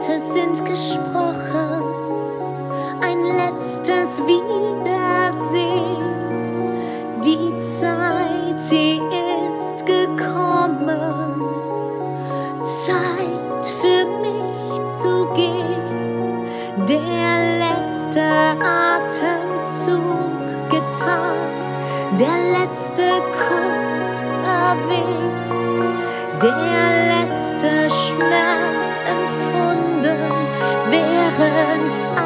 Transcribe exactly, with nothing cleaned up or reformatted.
Worte sind gesprochen, ein letztes Wiedersehen. Die Zeit, sie ist gekommen, Zeit für mich zu gehen. Der letzte Atemzug getan, der letzte Kuss verweht, der letzte Schmerz empfunden, während